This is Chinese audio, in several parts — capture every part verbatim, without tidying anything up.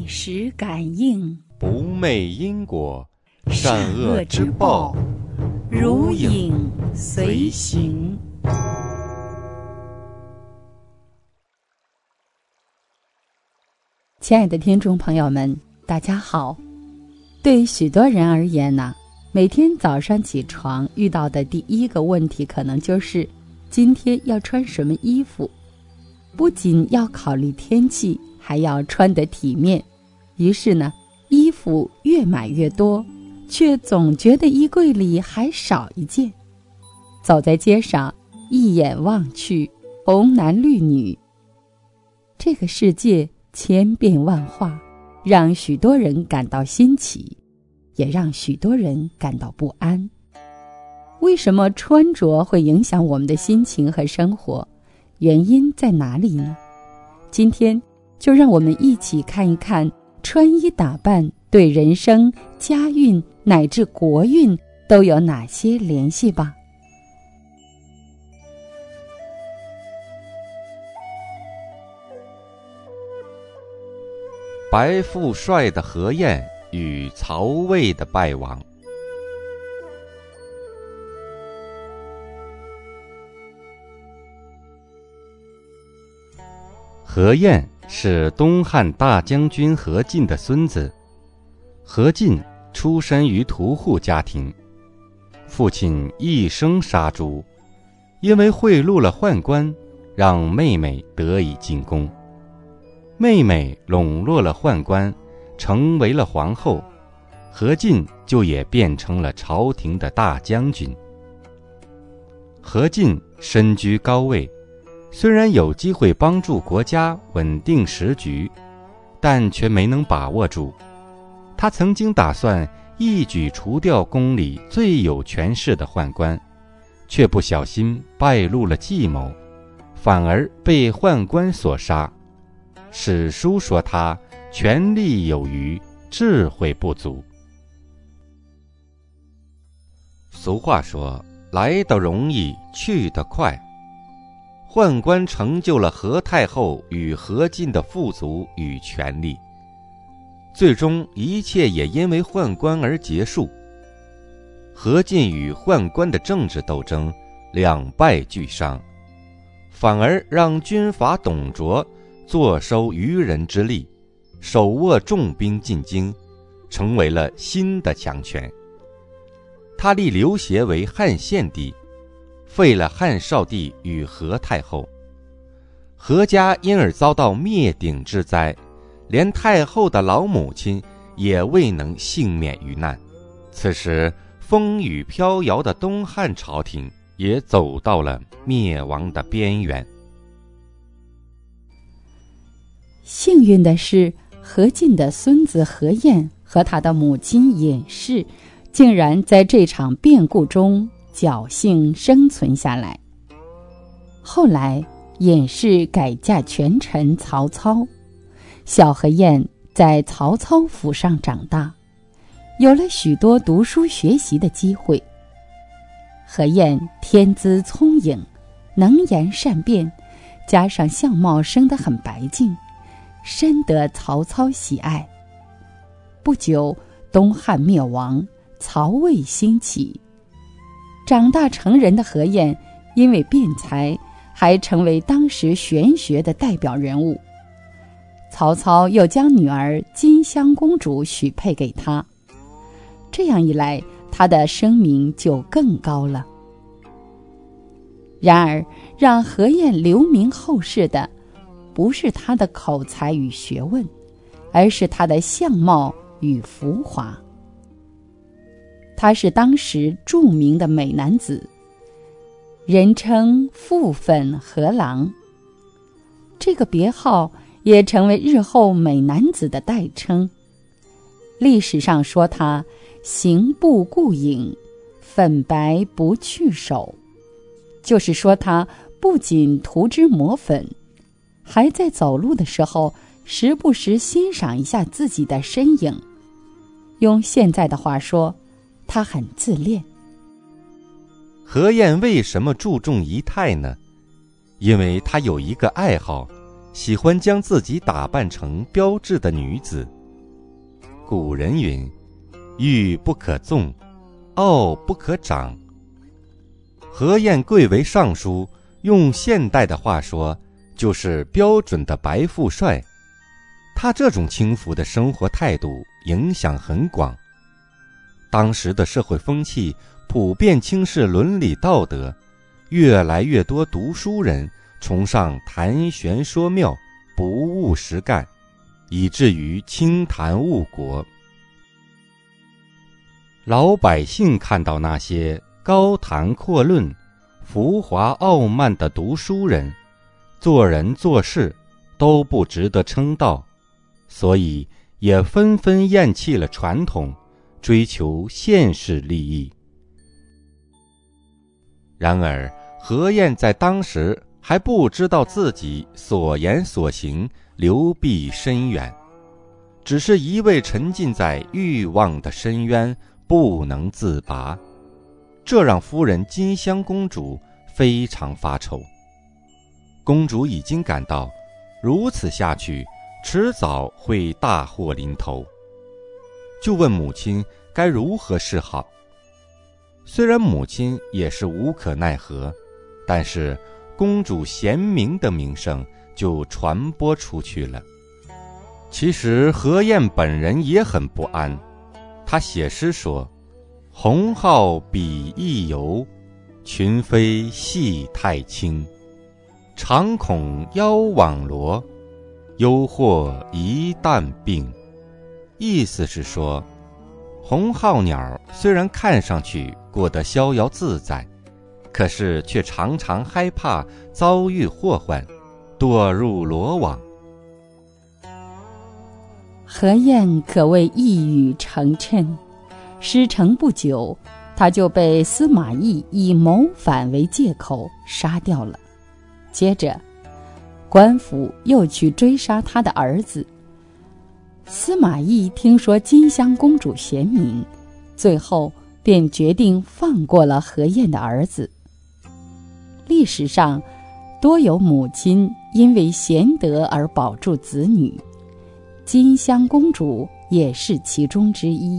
时感应， 不昧因果， 善恶之报如影随形。亲爱的听众朋友们，大家好。对许多人而言呢，每天早上起床遇到的第一个问题可能就是今天要穿什么衣服。不仅要考虑天气，还要穿得体面，于是呢，衣服越买越多，却总觉得衣柜里还少一件。走在街上，一眼望去，红男绿女。这个世界千变万化，让许多人感到新奇，也让许多人感到不安。为什么穿着会影响我们的心情和生活？原因在哪里呢？今天就让我们一起看一看穿衣打扮对人生、家运乃至国运都有哪些联系吧。 白富帅的何晏与曹魏的败亡。何晏是东汉大将军何进的孙子。何进出身于屠户家庭，父亲一生杀猪，因为贿赂了宦官，让妹妹得以进宫。妹妹笼络了宦官，成为了皇后，何进就也变成了朝廷的大将军。何进身居高位，虽然有机会帮助国家稳定时局，但却没能把握住。他曾经打算一举除掉宫里最有权势的宦官，却不小心败露了计谋，反而被宦官所杀。史书说他权力有余，智慧不足。俗话说，来得容易，去得快。宦官成就了何太后与何进的富足与权力，最终一切也因为宦官而结束。何进与宦官的政治斗争两败俱伤，反而让军阀董卓坐收渔人之利，手握重兵进京，成为了新的强权。他立刘协为汉献帝，废了汉少帝与何太后。何家因而遭到灭顶之灾，连太后的老母亲也未能幸免于难。此时风雨飘摇的东汉朝廷也走到了灭亡的边缘。 幸运的是，何进的孙子何晏和他的母亲尹氏竟然在这场变故中侥幸生存下来。后来尹氏改嫁权臣曹操，小何晏在曹操府上长大，有了许多读书学习的机会。何晏天资聪颖，能言善辩，加上相貌生得很白净，深得曹操喜爱。不久，东汉灭亡，曹魏兴起。长大成人的何晏因为辩才，还成为当时玄学的代表人物。曹操又将女儿金香公主许配给他，这样一来，他的声名就更高了。然而，让何晏留名后世的不是他的口才与学问，而是他的相貌与浮华。他是当时著名的美男子，人称傅粉何郎。这个别号也成为日后美男子的代称。历史上说他行步顾影，粉白不去手，就是说他不仅涂脂抹粉，还在走路的时候时不时欣赏一下自己的身影。用现在的话说，他很自恋。 何晏为什么注重仪态呢？因为他有一个爱好，喜欢将自己打扮成标致的女子， 古人云：欲不可纵，傲不可长。何晏贵为尚书，用现代的话说，就是标准的白富帅。他这种轻浮的生活态度影响很广。当时的社会风气普遍轻视伦理道德，越来越多读书人崇尚谈玄说妙，不务实干，以至于轻谈误国。老百姓看到那些高谈阔论、浮华傲慢的读书人，做人做事都不值得称道，所以也纷纷厌弃了传统，追求现世利益。然而何晏在当时还不知道自己所言所行流弊深远，只是一味沉浸在欲望的深渊，不能自拔。这让夫人金香公主非常发愁。公主已经感到如此下去迟早会大祸临头，就问母亲该如何是好。虽然母亲也是无可奈何，但是公主贤明的名声就传播出去了。其实何晏本人也很不安，他写诗说：鸿好比翼游，群飞系太轻，常恐夭网罗，忧祸一旦并。意思是说，鸿鹄鸟虽然看上去过得逍遥自在，可是却常常害怕遭遇祸患，堕入罗网。 何晏可谓一语成谶，事成不久，他就被司马懿以谋反为借口杀掉了。接着官府又去追杀他的儿子。司马懿听说金香公主贤明，最后便决定放过了何晏的儿子。历史上多有母亲因为贤德而保住子女，金香公主也是其中之一。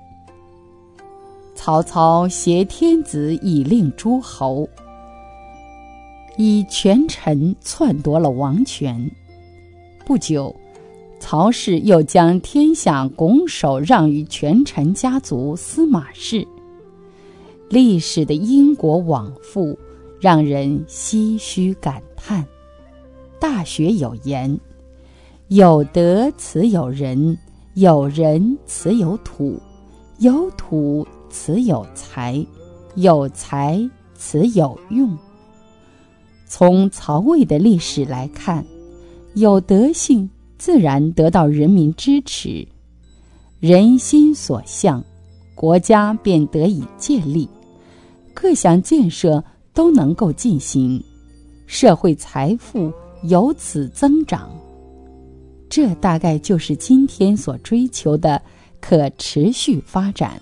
曹操挟天子以令诸侯，以权臣篡夺了王权。不久，曹氏又将天下拱手让于权臣家族司马氏。历史的因果往复让人唏嘘感叹。大学有言：有德此有人，有人此有土，有土此有财，有财此有用。从曹魏的历史来看，有德性自然得到人民支持，人心所向，国家便得以建立，各项建设都能够进行，社会财富由此增长。这大概就是今天所追求的可持续发展。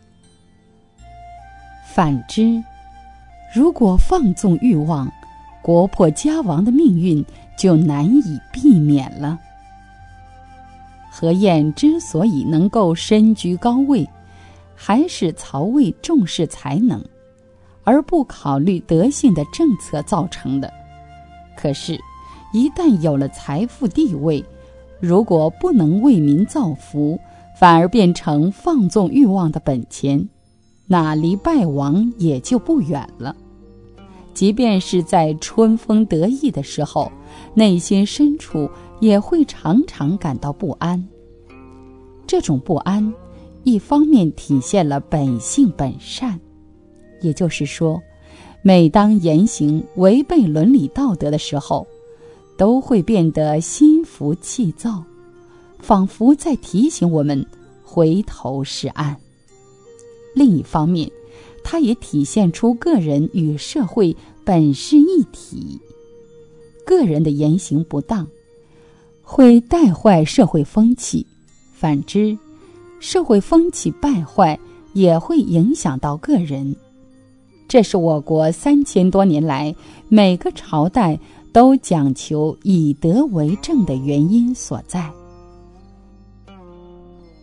反之，如果放纵欲望，国破家亡的命运就难以避免了。何晏之所以能够身居高位，还是曹魏重视才能，而不考虑德性的政策造成的。可是，一旦有了财富地位，如果不能为民造福，反而变成放纵欲望的本钱，那离败亡也就不远了。即便是在春风得意的时候，内心深处也会常常感到不安。这种不安，一方面体现了本性本善，也就是说，每当言行违背伦理道德的时候，都会变得心浮气躁，仿佛在提醒我们回头是岸。另一方面，它也体现出个人与社会本是一体。个人的言行不当，会带坏社会风气，反之，社会风气败坏也会影响到个人。这是我国三千多年来每个朝代都讲求以德为正的原因所在。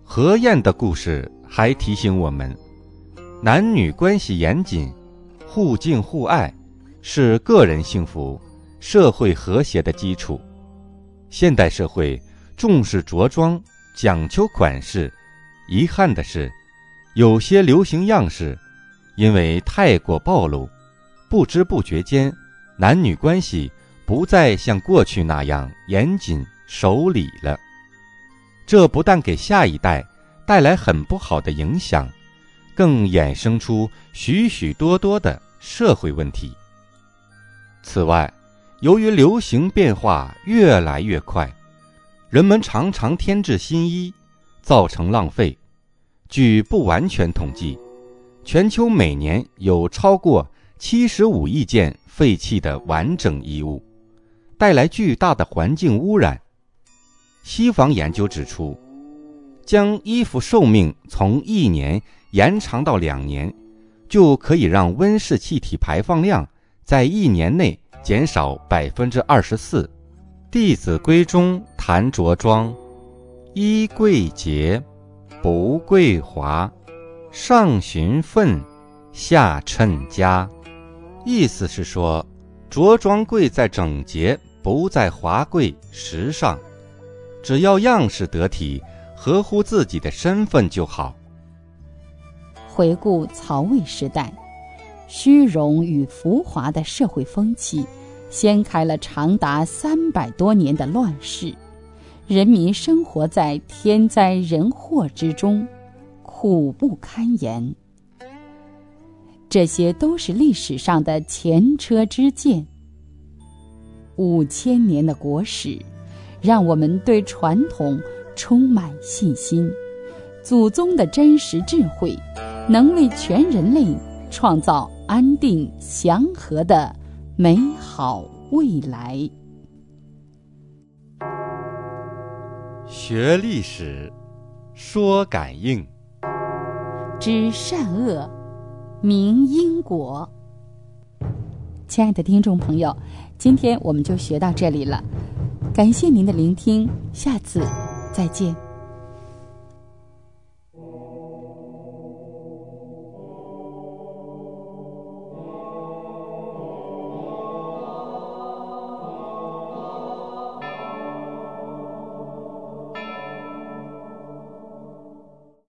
何晏的故事还提醒我们，男女关系严谨，互敬互爱，是个人幸福、社会和谐的基础。现代社会重视着装，讲究款式，遗憾的是，有些流行样式因为太过暴露，不知不觉间，男女关系不再像过去那样严谨守礼了。这不但给下一代带来很不好的影响，更衍生出许许多多的社会问题。此外，由于流行变化越来越快，人们常常添置新衣，造成浪费。据不完全统计，全球每年有超过七十五亿件废弃的完整衣物，带来巨大的环境污染。西方研究指出，将衣服寿命从一年延长到两年，就可以让温室气体排放量在一年内减少百分之二十四。《弟子规》中谈着装，衣贵洁，不贵华，上循分，下称家。意思是说，着装贵在整洁，不在华贵时尚。只要样式得体，合乎自己的身份就好。 回顾曹魏时代，虚荣与浮华的社会风气掀开了长达三百多年的乱世，人民生活在天灾人祸之中，苦不堪言。这些都是历史上的前车之鉴。五千年的国史，让我们对传统充满信心，祖宗的真实智慧能为全人类创造安定祥和的美好未来。 学历史，说感应， 知善恶，明因果。亲爱的听众朋友，今天我们就学到这里了，感谢您的聆听，下次再见。